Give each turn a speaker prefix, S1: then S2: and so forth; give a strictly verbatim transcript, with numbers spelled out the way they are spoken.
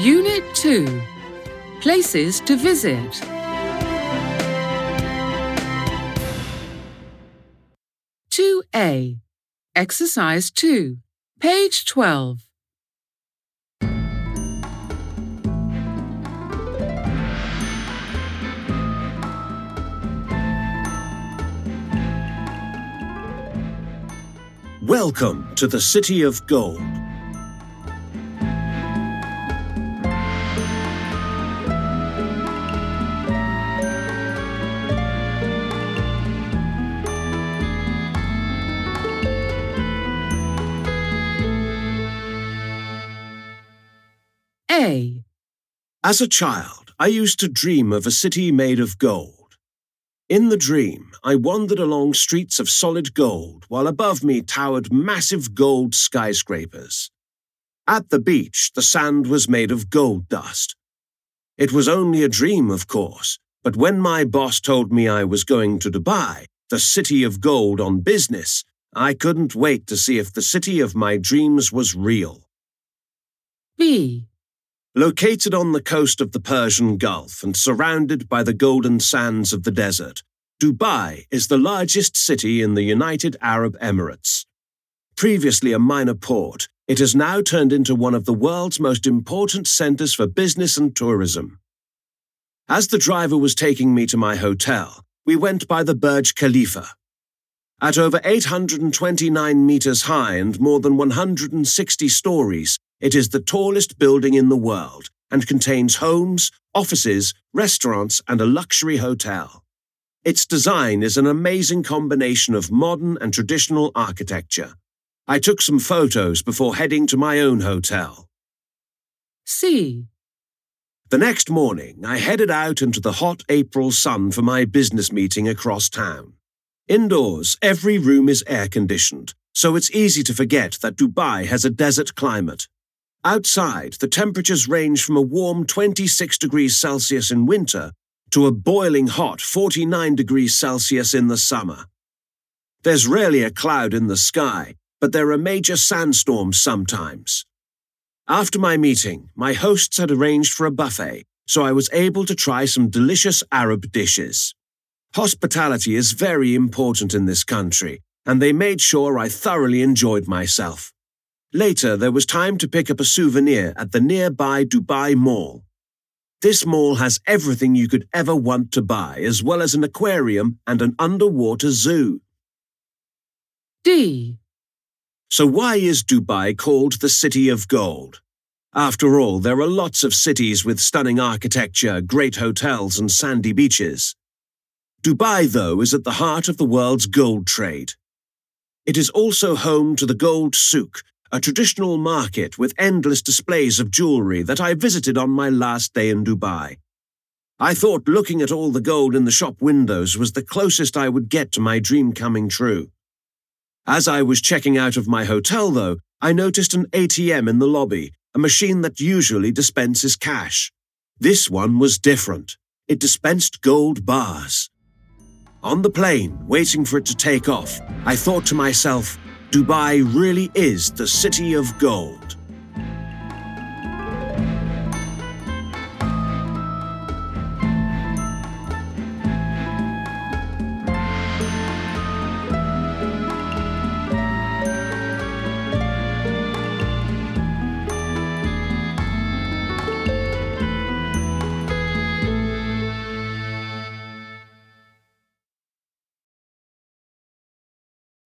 S1: Unit two. Places to visit. two A. Exercise two. Page twelve.
S2: Welcome to the City of Gold.
S1: A.
S2: As a child, I used to dream of a city made of gold. In the dream, I wandered along streets of solid gold, while above me towered massive gold skyscrapers. At the beach, the sand was made of gold dust. It was only a dream, of course, but when my boss told me I was going to Dubai, the city of gold, on business, I couldn't wait to see if the city of my dreams was real.
S1: B.
S2: Located on the coast of the Persian Gulf and surrounded by the golden sands of the desert, Dubai is the largest city in the United Arab Emirates. Previously a minor port, it has now turned into one of the world's most important centers for business and tourism. As the driver was taking me to my hotel, we went by the Burj Khalifa. At over eight hundred twenty-nine meters high and more than one hundred sixty stories, it is the tallest building in the world and contains homes, offices, restaurants, and a luxury hotel. Its design is an amazing combination of modern and traditional architecture. I took some photos before heading to my own hotel.
S1: C.
S2: The next morning, I headed out into the hot April sun for my business meeting across town. Indoors, every room is air-conditioned, so it's easy to forget that Dubai has a desert climate. Outside, the temperatures range from a warm twenty-six degrees Celsius in winter to a boiling hot forty-nine degrees Celsius in the summer. There's rarely a cloud in the sky, but there are major sandstorms sometimes. After my meeting, my hosts had arranged for a buffet, so I was able to try some delicious Arab dishes. Hospitality is very important in this country, and they made sure I thoroughly enjoyed myself. Later, there was time to pick up a souvenir at the nearby Dubai Mall. This mall has everything you could ever want to buy, as well as an aquarium and an underwater zoo.
S1: D.
S2: So why is Dubai called the City of Gold? After all, there are lots of cities with stunning architecture, great hotels, and sandy beaches. Dubai, though, is at the heart of the world's gold trade. It is also home to the Gold Souk, a traditional market with endless displays of jewelry that I visited on my last day in Dubai. I thought looking at all the gold in the shop windows was the closest I would get to my dream coming true. As I was checking out of my hotel, though, I noticed an A T M in the lobby, a machine that usually dispenses cash. This one was different. It dispensed gold bars. On the plane, waiting for it to take off, I thought to myself, Dubai really is the City of Gold.